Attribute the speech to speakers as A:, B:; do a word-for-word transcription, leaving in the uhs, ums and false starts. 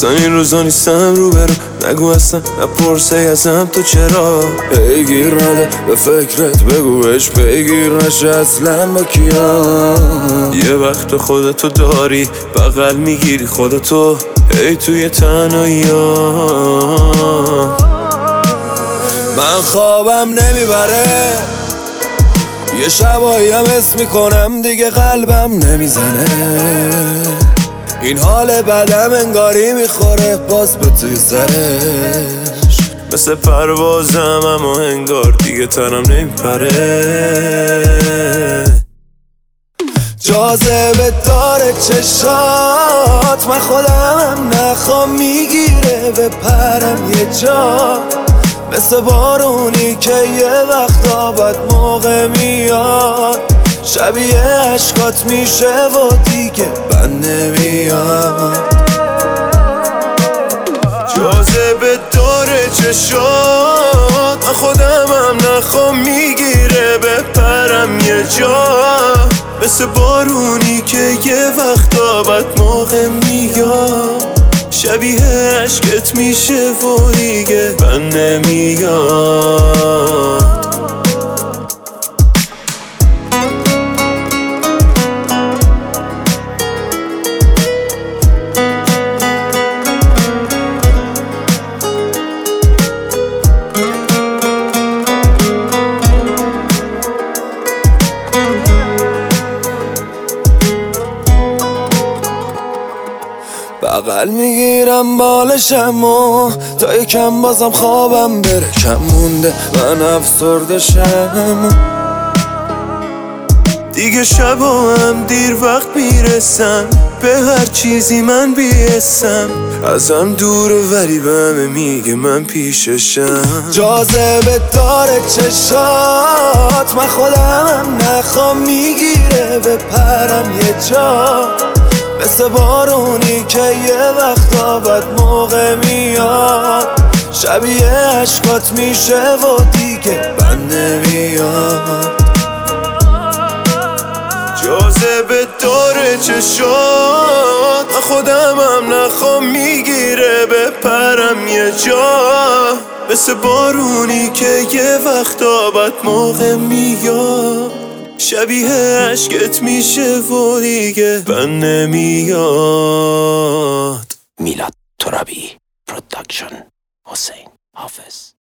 A: اصلا این روزا نیستم رو برو، نگو اصلا نپرسه ازم تو چرا پیگیر نده به فکرت، بگوش پیگیر نشه اصلا با کیا. یه وقت خودتو داری بغل میگیری خودتو ای توی تنهایی ها. من خوابم نمیبره، یه شبایی هم حس میکنم دیگه قلبم نمیزنه. این حال بدم انگاری میخوره باز به توی سرش، مثل پروازم اما انگار دیگه تنم نمیپره. جاذبه داره چشات، من خودم نخوام میگیره به پرم یه جا، مثل بارونی که یه وقتا بد موقع میاد، شبیه عشقات میشه و دیگه بند نمیاد. جاذبه داره چشات، من خودم هم نخوام میگیره به پرم یه جا، مثل بارونی که یه وقتا بد موقع میاد، شبیه عشقت میشه و دیگه بند نمیاد. بغل میگیرم بالشم و تا یکم بازم خوابم بره کم مونده، من افسرده شم دیگه. شبا هم دیر وقت میرسم به هر چیزی من بیستم، ازم دوره ولی به همه میگه من پیششم. جاذبه داره چشات، من خودم نخوام میگیره به پرم یه جا، مثل بارونی که یه وقتا بد موقع میاد، شبیه عشقات میشه و دیگه بند نمیاد. جاذبه داره چشات، من خودم هم نخوام میگیره به پرم یه جا، مثل بارونی که یه وقتا بد موقع میاد، شبیه عشقت میشه و دیگه بند نمیاد.
B: میلاد ترابی پروداکشن، حسین حافظ.